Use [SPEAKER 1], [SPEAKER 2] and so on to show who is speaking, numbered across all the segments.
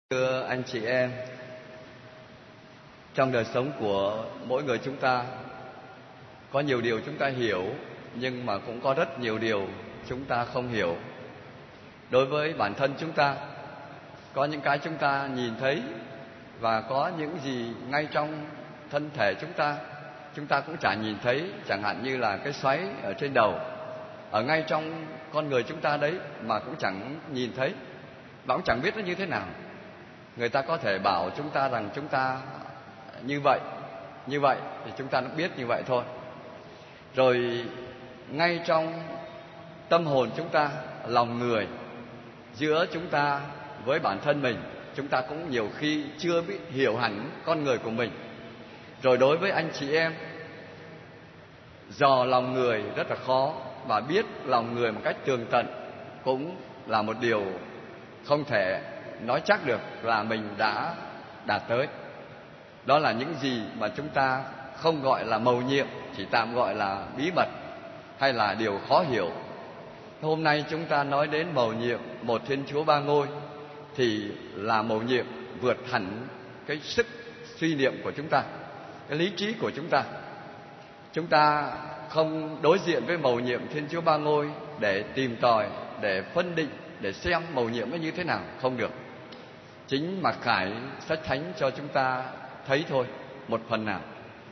[SPEAKER 1] Thưa anh chị em, trong đời sống của mỗi người chúng ta có nhiều điều chúng ta hiểu, nhưng mà cũng có rất nhiều điều chúng ta không hiểu. Đối với bản thân chúng ta, có những cái chúng ta nhìn thấy, và có những gì ngay trong thân thể chúng ta cũng chả nhìn thấy. Chẳng hạn như là cái xoáy ở trên đầu, ở ngay trong con người chúng ta đấy mà cũng chẳng nhìn thấy, và cũng chẳng biết nó như thế nào. Người ta có thể bảo chúng ta rằng chúng ta như vậy thì chúng ta cũng biết như vậy thôi. Rồi ngay trong tâm hồn chúng ta, lòng người, giữa chúng ta với bản thân mình, chúng ta cũng nhiều khi chưa biết hiểu hẳn con người của mình. Rồi đối với anh chị em, dò lòng người rất là khó, và biết lòng người một cách tường tận cũng là một điều không thể nói chắc được là mình đã đạt tới. Đó là những gì mà chúng ta không gọi là mầu nhiệm, chỉ tạm gọi là bí mật hay là điều khó hiểu. Hôm nay chúng ta nói đến mầu nhiệm một Thiên Chúa Ba Ngôi thì là mầu nhiệm vượt hẳn cái sức suy niệm của chúng ta, cái lý trí của chúng ta. Chúng ta không đối diện với mầu nhiệm Thiên Chúa Ba Ngôi để tìm tòi, để phân định, để xem mầu nhiệm nó như thế nào, không được. Chính Mặc Khải sách thánh cho chúng ta thấy thôi, một phần nào.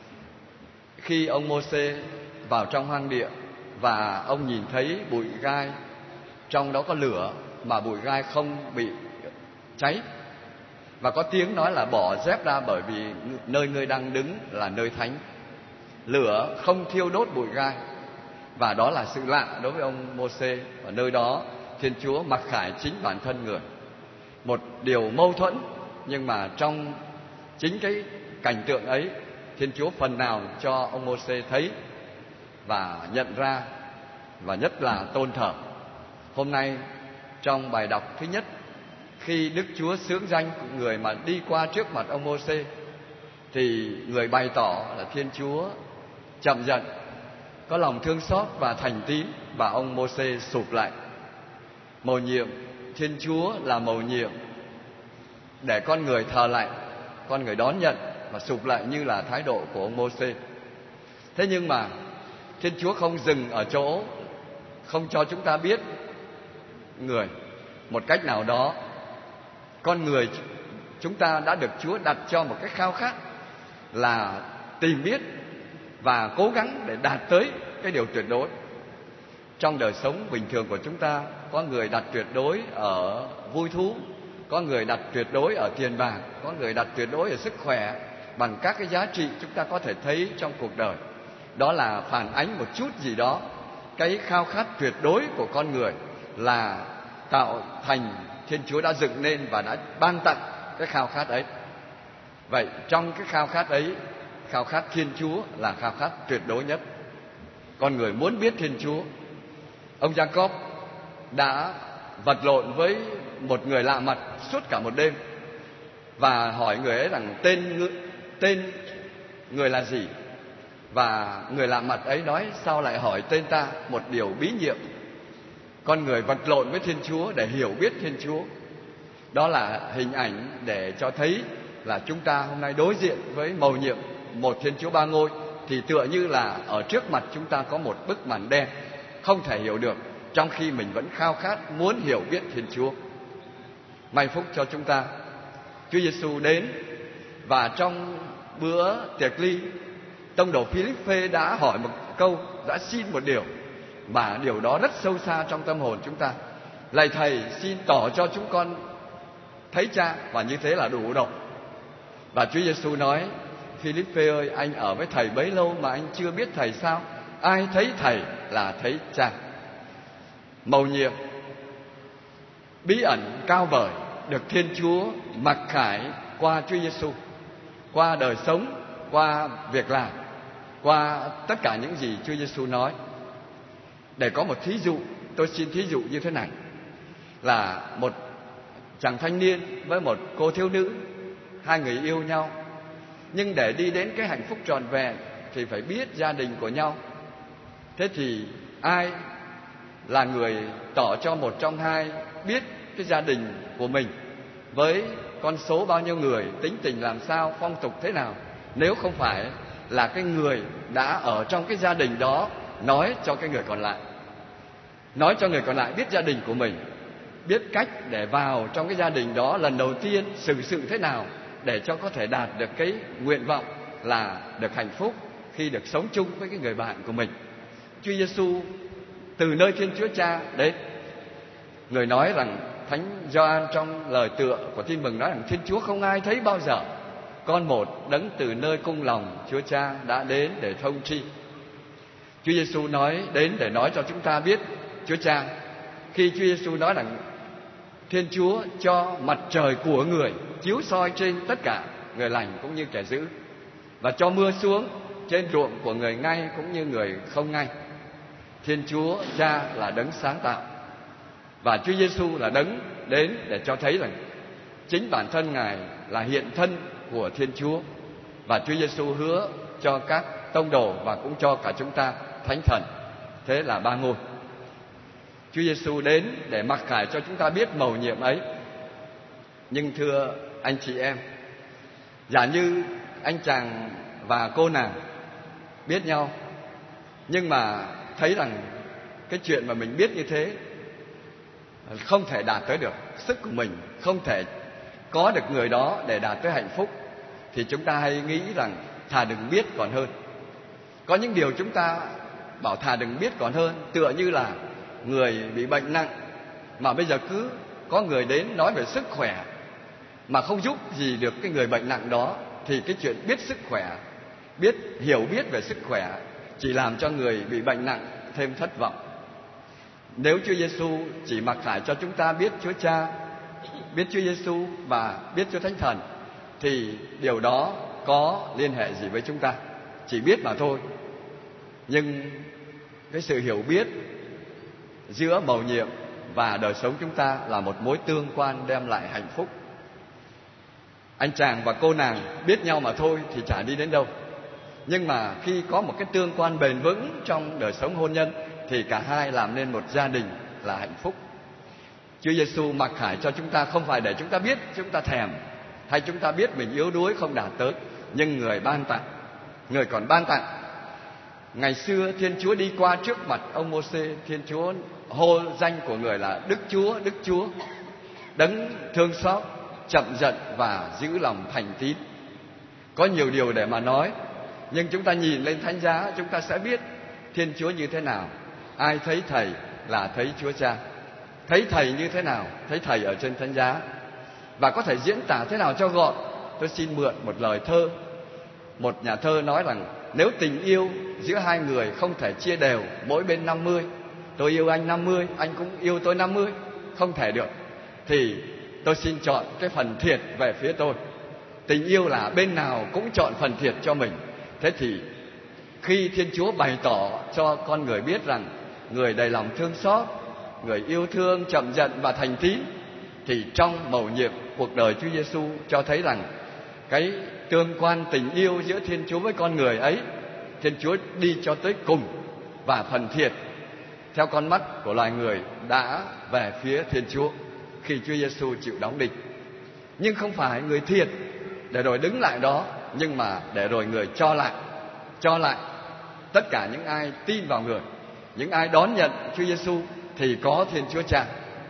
[SPEAKER 1] Khi ông Mô-sê vào trong hoang địa và ông nhìn thấy bụi gai, trong đó có lửa mà bụi gai không bị cháy, và có tiếng nói là bỏ dép ra, bởi vì nơi ngươi đang đứng là nơi thánh. Lửa không thiêu đốt bụi gai, và đó là sự lạ đối với ông Mô-sê. Ở nơi đó Thiên Chúa mặc khải chính bản thân người. Một điều mâu thuẫn, nhưng mà trong chính cái cảnh tượng ấy, Thiên Chúa phần nào cho ông Mô-sê thấy và nhận ra, và nhất là tôn thờ. Hôm nay trong bài đọc thứ nhất, khi Đức Chúa xướng danh người mà đi qua trước mặt ông Mô-sê, thì người bày tỏ là Thiên Chúa chậm giận, có lòng thương xót và thành tín, và ông Mô-sê sụp lại. Mầu nhiệm Thiên Chúa là mầu nhiệm để con người thờ lại, con người đón nhận và sụp lại như là thái độ của ông Mô-sê. Thế nhưng mà Thiên Chúa không dừng ở chỗ không cho chúng ta biết người. Một cách nào đó, con người chúng ta đã được Chúa đặt cho một cái khao khát là tìm biết và cố gắng để đạt tới cái điều tuyệt đối. Trong đời sống bình thường của chúng ta, có người đặt tuyệt đối ở vui thú, có người đặt tuyệt đối ở tiền bạc, có người đặt tuyệt đối ở sức khỏe, bằng các cái giá trị chúng ta có thể thấy trong cuộc đời. Đó là phản ánh một chút gì đó cái khao khát tuyệt đối của con người, là tạo thành Thiên Chúa đã dựng nên và đã ban tặng cái khao khát ấy. Vậy trong cái khao khát ấy, khao khát Thiên Chúa là khao khát tuyệt đối nhất. Con người muốn biết Thiên Chúa. Ông Jacob đã vật lộn với một người lạ mặt suốt cả một đêm, và hỏi người ấy rằng tên người là gì. Và người lạ mặt ấy nói: sao lại hỏi tên ta, một điều bí nhiệm. Con người vật lộn với Thiên Chúa để hiểu biết Thiên Chúa. Đó là hình ảnh để cho thấy là chúng ta hôm nay đối diện với mầu nhiệm một Thiên Chúa Ba Ngôi, thì tựa như là ở trước mặt chúng ta có một bức màn đen không thể hiểu được, trong khi mình vẫn khao khát muốn hiểu biết Thiên Chúa. May phúc cho chúng ta, Chúa Giêsu đến, và trong bữa tiệc ly, tông đồ Philippe đã hỏi một câu, đã xin một điều, mà điều đó rất sâu xa trong tâm hồn chúng ta. Lạy Thầy, xin tỏ cho chúng con thấy Cha, và như thế là đủ rồi. Và Chúa Giêsu nói: Philippe ơi, anh ở với Thầy bấy lâu mà anh chưa biết Thầy sao? Ai thấy Thầy là thấy Cha. Mầu nhiệm bí ẩn cao vời được Thiên Chúa mặc khải qua Chúa Giêsu, qua đời sống, qua việc làm, qua tất cả những gì Chúa Giêsu nói. Để có một thí dụ, tôi xin thí dụ như thế này, là một chàng thanh niên với một cô thiếu nữ, hai người yêu nhau, nhưng để đi đến cái hạnh phúc trọn vẹn thì phải biết gia đình của nhau. Thế thì ai là người tỏ cho một trong hai biết cái gia đình của mình với con số bao nhiêu người, tính tình làm sao, phong tục thế nào, nếu không phải là cái người đã ở trong cái gia đình đó nói cho cái người còn lại, nói cho người còn lại biết gia đình của mình, biết cách để vào trong cái gia đình đó lần đầu tiên xử sự thế nào để cho có thể đạt được cái nguyện vọng là được hạnh phúc khi được sống chung với cái người bạn của mình. Chúa Giêsu từ nơi Thiên Chúa Cha đến, người nói rằng, Thánh Gioan trong lời tựa của Tin Mừng nói rằng Thiên Chúa không ai thấy bao giờ, con một đấng từ nơi cung lòng Chúa Cha đã đến để thông tri. Chúa Giêsu nói đến để nói cho chúng ta biết Chúa Cha. Khi Chúa Giêsu nói rằng Thiên Chúa cho mặt trời của người chiếu soi trên tất cả người lành cũng như kẻ dữ, và cho mưa xuống trên ruộng của người ngay cũng như người không ngay. Thiên Chúa Cha là đấng sáng tạo, và Chúa Giêsu là đấng đến để cho thấy rằng chính bản thân Ngài là hiện thân của Thiên Chúa. Và Chúa Giêsu hứa cho các tông đồ và cũng cho cả chúng ta Thánh Thần. Thế là ba ngôi. Chúa Giêsu đến để mặc khải cho chúng ta biết mầu nhiệm ấy. Nhưng thưa anh chị em, giả như anh chàng và cô nàng biết nhau, nhưng mà thấy rằng cái chuyện mà mình biết như thế không thể đạt tới được, sức của mình không thể có được người đó để đạt tới hạnh phúc, thì chúng ta hay nghĩ rằng thà đừng biết còn hơn. Có những điều chúng ta bảo thà đừng biết còn hơn, tựa như là người bị bệnh nặng mà bây giờ cứ có người đến nói về sức khỏe mà không giúp gì được cái người bệnh nặng đó, thì cái chuyện biết sức khỏe, hiểu biết về sức khỏe chỉ làm cho người bị bệnh nặng thêm thất vọng. Nếu Chúa Giêsu chỉ mặc khải cho chúng ta biết Chúa Cha, biết Chúa Giêsu và biết Chúa Thánh Thần, thì điều đó có liên hệ gì với chúng ta? Chỉ biết mà thôi. Nhưng cái sự hiểu biết giữa mầu nhiệm và đời sống chúng ta là một mối tương quan đem lại hạnh phúc. Anh chàng và cô nàng biết nhau mà thôi thì chả đi đến đâu. Nhưng mà khi có một cái tương quan bền vững trong đời sống hôn nhân thì cả hai làm nên một gia đình là hạnh phúc. Chúa Giêsu mặc khải cho chúng ta không phải để chúng ta biết chúng ta thèm, hay chúng ta biết mình yếu đuối không đạt tới, nhưng người ban tặng, người còn ban tặng. Ngày xưa Thiên Chúa đi qua trước mặt ông Mô-sê, Thiên Chúa hô danh của người là Đức Chúa, Đức Chúa, đấng thương xót, chậm giận và giữ lòng thành tín. Có nhiều điều để mà nói, nhưng chúng ta nhìn lên thánh giá chúng ta sẽ biết Thiên Chúa như thế nào. Ai thấy Thầy là thấy Chúa Cha. Thấy Thầy như thế nào? Thấy Thầy ở trên thánh giá. Và có thể diễn tả thế nào cho gọn? Tôi xin mượn một lời thơ. Một nhà thơ nói rằng nếu tình yêu giữa hai người không thể chia đều mỗi bên 50, tôi yêu anh 50, anh cũng yêu tôi 50, không thể được, thì tôi xin chọn cái phần thiệt về phía tôi. Tình yêu là bên nào cũng chọn phần thiệt cho mình. Thế thì khi Thiên Chúa bày tỏ cho con người biết rằng người đầy lòng thương xót, người yêu thương, chậm giận và thành tín, thì trong mầu nhiệm cuộc đời Chúa Giêsu cho thấy rằng cái tương quan tình yêu giữa Thiên Chúa với con người ấy, Thiên Chúa đi cho tới cùng, và phần thiệt theo con mắt của loài người đã về phía Thiên Chúa khi Chúa Giêsu chịu đóng đinh. Nhưng không phải người thiệt để rồi đứng lại đó, nhưng mà để rồi người cho lại tất cả những ai tin vào người, những ai đón nhận Chúa Giêsu thì có Thiên Chúa Cha.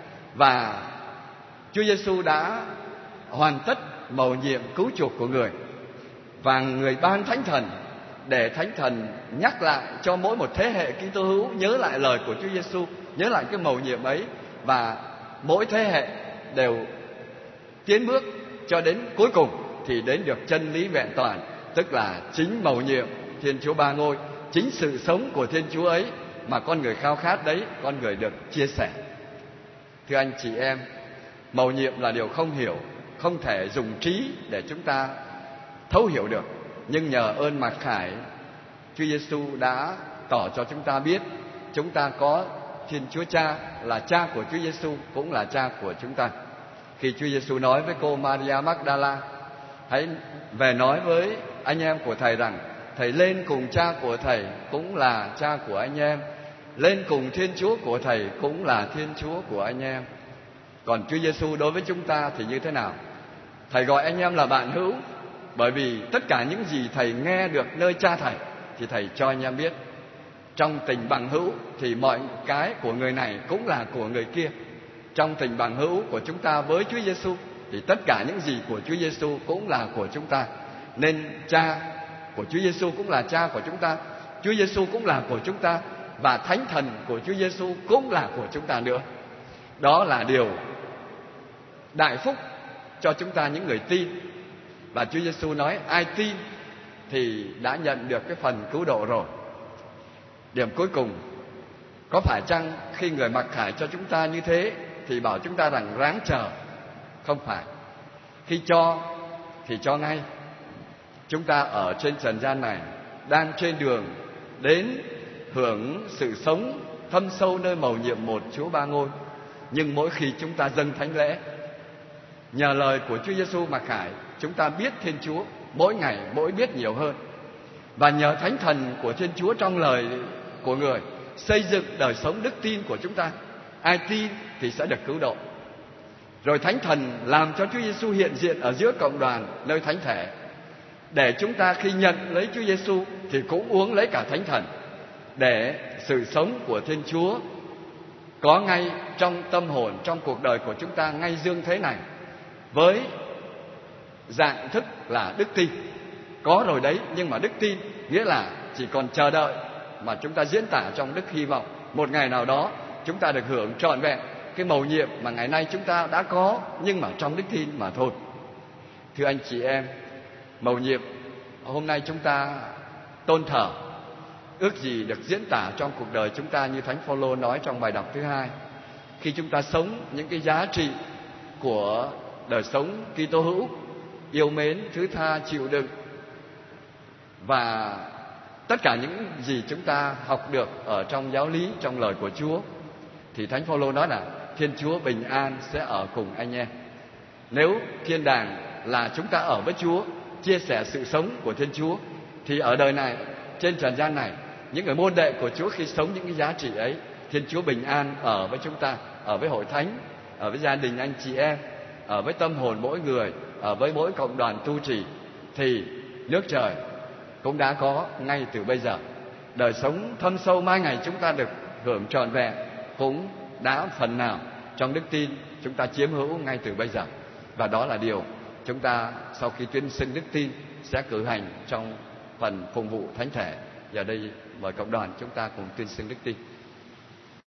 [SPEAKER 1] Và Chúa Giêsu đã hoàn tất mầu nhiệm cứu chuộc của người, và người ban Thánh Thần để Thánh Thần nhắc lại cho mỗi một thế hệ Kitô hữu nhớ lại lời của Chúa Giêsu, nhớ lại cái mầu nhiệm ấy, và mỗi thế hệ đều tiến bước cho đến cuối cùng thì đến được chân lý vẹn toàn, tức là chính mầu nhiệm Thiên Chúa ba ngôi, chính sự sống của Thiên Chúa ấy mà con người khao khát đấy, con người được chia sẻ. Thưa anh chị em, mầu nhiệm là điều không hiểu, không thể dùng trí để chúng ta thấu hiểu được. Nhưng nhờ ơn mặc khải, Chúa Giêsu đã tỏ cho chúng ta biết chúng ta có Thiên Chúa Cha, là Cha của Chúa Giêsu, cũng là Cha của chúng ta. Khi Chúa Giêsu nói với cô Maria Magdala, hãy về nói với anh em của Thầy rằng Thầy lên cùng Cha của Thầy cũng là Cha của anh em, lên cùng Thiên Chúa của Thầy cũng là Thiên Chúa của anh em. Còn Chúa Giêsu đối với chúng ta thì như thế nào? Thầy gọi anh em là bạn hữu, bởi vì tất cả những gì thầy nghe được nơi cha thầy thì thầy cho anh em biết. Trong tình bằng hữu thì mọi cái của người này cũng là của người kia. Trong tình bằng hữu của chúng ta với Chúa Giêsu thì tất cả những gì của Chúa Giêsu cũng là của chúng ta. Nên cha của Chúa Giêsu cũng là cha của chúng ta, Chúa Giêsu cũng là của chúng ta, và Thánh Thần của Chúa Giêsu cũng là của chúng ta nữa. Đó là điều đại phúc cho chúng ta những người tin. Và Chúa Giêsu nói ai tin thì đã nhận được cái phần cứu độ rồi. Điểm cuối cùng, có phải chăng khi người mặc khải cho chúng ta như thế thì bảo chúng ta rằng ráng chờ? Không phải. Khi cho thì cho ngay. Chúng ta ở trên trần gian này đang trên đường đến hưởng sự sống thâm sâu nơi mầu nhiệm một Chúa Ba Ngôi. Nhưng mỗi khi chúng ta dâng thánh lễ, nhờ lời của Chúa Giêsu mặc khải, chúng ta biết Thiên Chúa mỗi ngày mỗi biết nhiều hơn. Và nhờ Thánh Thần của Thiên Chúa trong lời của người xây dựng đời sống đức tin của chúng ta. Ai tin thì sẽ được cứu độ. Rồi Thánh Thần làm cho Chúa Giêsu hiện diện ở giữa cộng đoàn nơi thánh thể, để chúng ta khi nhận lấy Chúa Giêsu thì cũng uống lấy cả Thánh Thần, để sự sống của Thiên Chúa có ngay trong tâm hồn, trong cuộc đời của chúng ta ngay dương thế này, với dạng thức là đức tin. Có rồi đấy, nhưng mà đức tin nghĩa là chỉ còn chờ đợi mà chúng ta diễn tả trong đức hy vọng. Một ngày nào đó chúng ta được hưởng trọn vẹn cái mầu nhiệm mà ngày nay chúng ta đã có, nhưng mà trong đức tin mà thôi. Thưa anh chị em, mầu nhiệm hôm nay chúng ta tôn thờ, ước gì được diễn tả trong cuộc đời chúng ta như Thánh Phaolô nói trong bài đọc thứ 2. Khi chúng ta sống những cái giá trị của đời sống Kitô hữu, yêu mến, thứ tha, chịu đựng, và tất cả những gì chúng ta học được ở trong giáo lý, trong lời của Chúa, thì Thánh Phaolô nói là Thiên Chúa bình an sẽ ở cùng anh em. Nếu thiên đàng là chúng ta ở với Chúa, chia sẻ sự sống của Thiên Chúa, thì ở đời này, trên trần gian này, những người môn đệ của Chúa khi sống những cái giá trị ấy, Thiên Chúa bình an ở với chúng ta, ở với hội thánh, ở với gia đình anh chị em, ở với tâm hồn mỗi người, ở với mỗi cộng đoàn tu trì, thì nước trời cũng đã có ngay từ bây giờ. Đời sống thâm sâu mai ngày chúng ta được hưởng trọn vẹn cũng đã phần nào trong đức tin chúng ta chiếm hữu ngay từ bây giờ. Và đó là điều chúng ta sau khi tuyên xưng đức tin sẽ cử hành trong phần phụng vụ thánh thể. Giờ đây mời cộng đoàn chúng ta cùng tuyên xưng đức tin.